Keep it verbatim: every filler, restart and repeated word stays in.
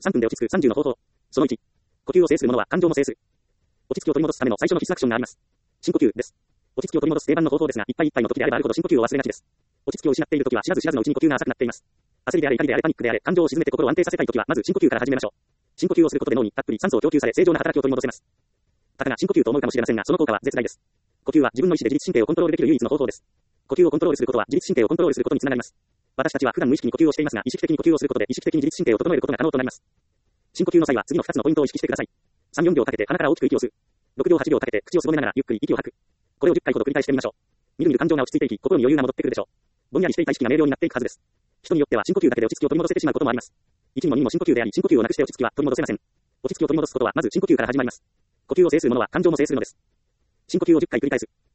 さんぷんで落ち着くさんじゅうの方法。そのいち。呼吸を制する者は感情も制する。落ち着きを取り戻すための最初の必須アクションがあります。深呼吸です。落ち着きを取り戻す定番の方法ですが、いっぱいいっぱいの時であればあるほど深呼吸を忘れがちです。落ち着きを失っている時は知らず知らずのうちに呼吸が浅くなっています。焦りであれ怒りであれパニックであれ感情を沈めて心を安定させたい時はまず深呼吸から始めましょう。深呼吸をすることで脳にたっぷり酸素を供給され正常な働きを取り戻せます。たかが深呼吸と思うかもしれませんが、その効果は絶大です。呼吸は自分の意思で自律神経をコントロールできる唯一の方法です。呼吸をコントロールすることは自律神経をコントロールすることにつながります。私たちは普段無意識に呼吸をしていますが、意識的に呼吸をすることで意識的に自律神経を整えることが可能となります。深呼吸の際は次のふたつのポイントを意識してください。さん、よんびょうかけて鼻から大きく息を吸う。ろくびょう、はちびょうかけて口をすぼめながらゆっくり息を吐く。これをじゅっかいほど繰り返してみましょう。みるみる感情が落ち着いていき、心に余裕が戻ってくるでしょう。ぼんやりしていた意識が明瞭になっていくはずです。人によっては深呼吸だけで落ち着きを取り戻せてしまうこともあります。いちにもににも深呼吸であり、深呼吸をなくして落ち着きは取り戻せません。落ち着きを取り戻すことはまず深呼吸から始まります。呼吸を制する者は感情も制するのです。深呼吸をじゅっかい繰り返す。